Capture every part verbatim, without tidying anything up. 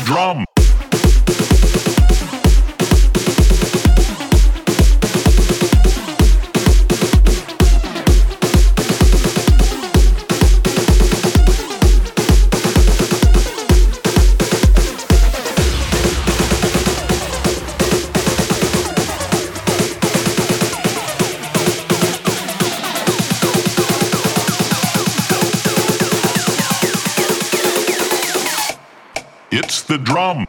drum. It's the drum.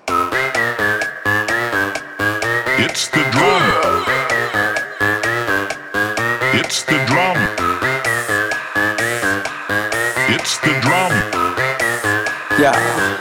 It's the drum. It's the drum. It's the drum. Yeah.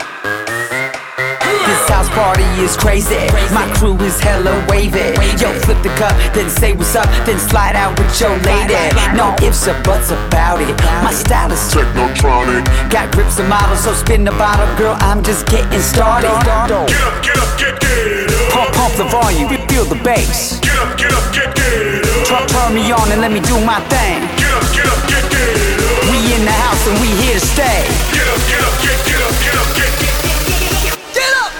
This house party is crazy. My crew is hella wavy. Yo, flip the cup, then say what's up, then slide out with your lady. No ifs or buts about it. My style is Technotronic. got grips and models, so spin the bottle, girl. I'm just getting started. Get up, get up, get, get up. Pump, pump the volume, feel the bass. Get up, get up, get, get up. Turn, turn me on and let me do my thing. Get up, get up, get, get up. We in the house and we here to stay. Get up, get up, get, get up, get up, get, get, get, get up.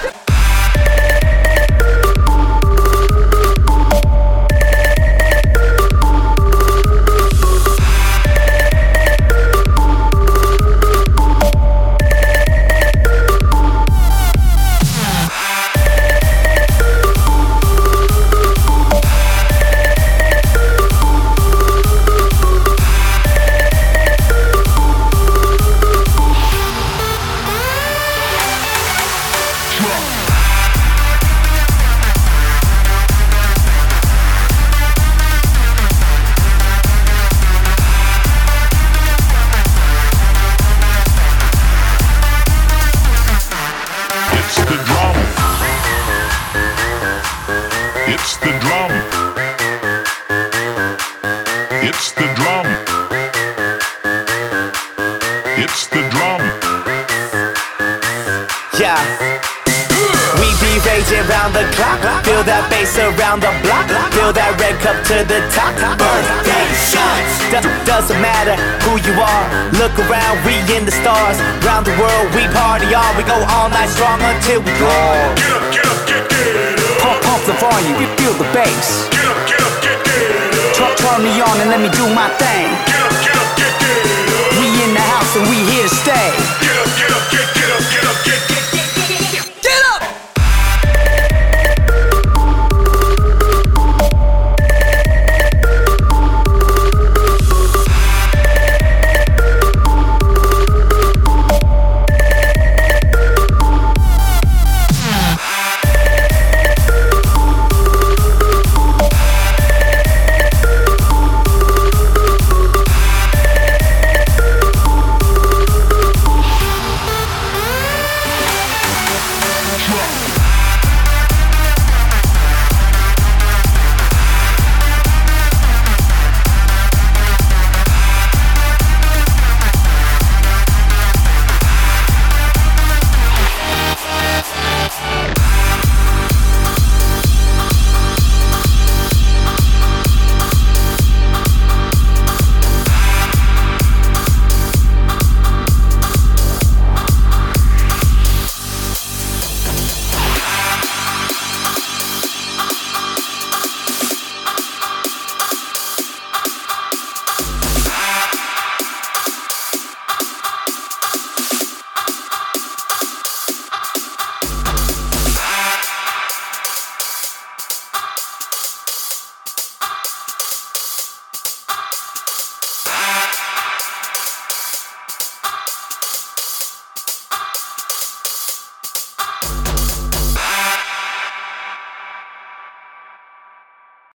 It's the drum. It's the drum. It's the drum. Yeah. We be raging round the clock. Feel that bass around the block. Feel that red cup to the top. Birthday shots. Do- doesn't matter who you are. Look around, we in the stars. Round the world, we party on. We go all night strong until we go. Get up, get up, get, get up. Pump, pump the volume, we feel the bass. Get up, get up, get, get up. Turn, turn me on and let me do my thing. Get up, get up, get, get up. We in the house and we here to stay.